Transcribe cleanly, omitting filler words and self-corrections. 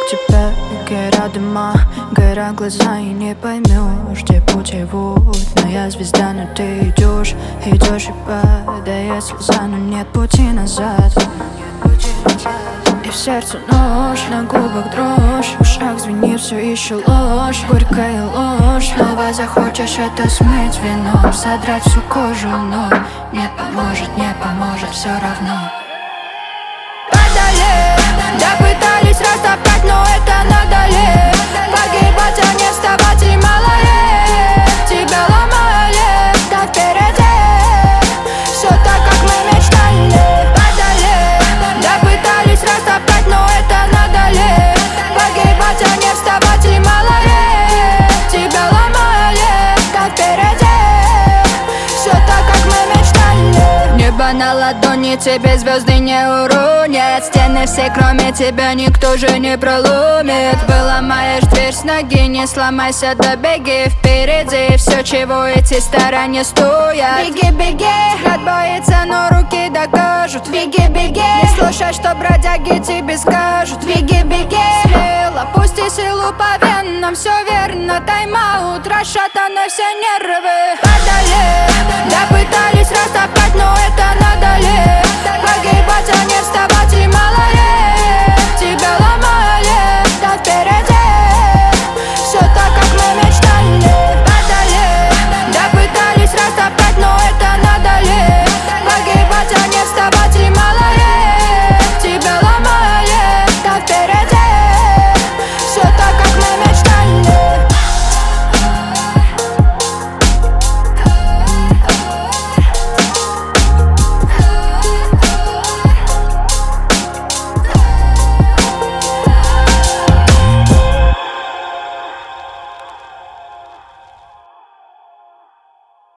к тебе, бегай рядом, гора глаза и не поймешь, где путь его. Моя звезда, но ты идешь и падает слеза, но нет пути назад. И в сердце нож, на губах дрожь, в ушах звенит все еще ложь, горькая ложь. Снова захочешь это смыть вином, содрать всю кожу, но не поможет все равно. Падали, да пытались растоптать, но это надо ли? Погибать, а не вставать, и мало ли тебя ломали, да впереди все так, как мы мечтали. Падали, да пытались растоптать, но это надо ли? Погибать, а не вставать, и мало ли тебя ломали, да впереди все так, как мы мечтали. Небо на ладони, тебе звезды не уронят. Стены все, кроме тебя, никто же не проломит. Выломаешь дверь с ноги, не сломайся, да беги впереди. Все, чего эти старания стоят. Беги, беги, взгляд боится, но руки докажут. Беги, беги, не слушай, что бродяги тебе скажут. Беги, беги, смело, пусти силу по венам. Все верно, тайм-аут, расшатаны все нервы. Падали, да пытались растоптать, но это надо ли?